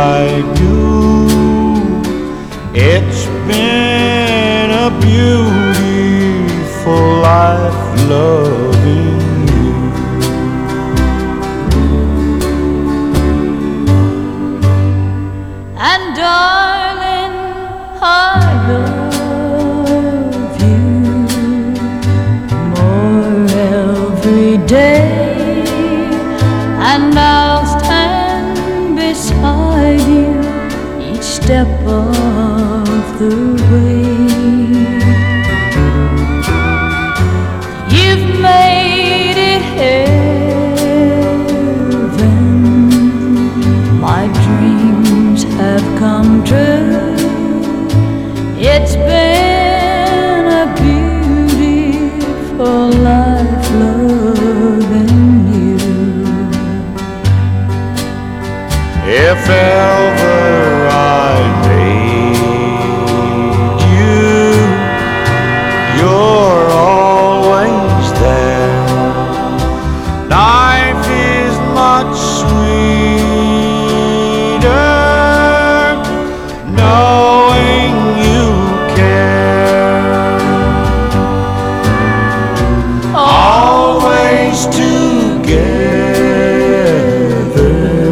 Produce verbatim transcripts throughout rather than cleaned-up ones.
I do. It's been a beautiful life loving you. And darling, I love you more every day, and I'll stand beside you each step of the way. You've made it heaven. My dreams have come true. It's been a beautiful life loving you. If ever I made you, you're always there. Life is much sweeter knowing you care. Always together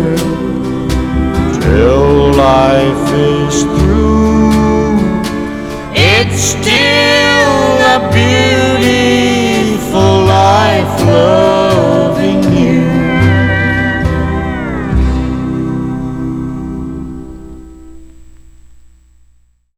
till life is through. It's still a beautiful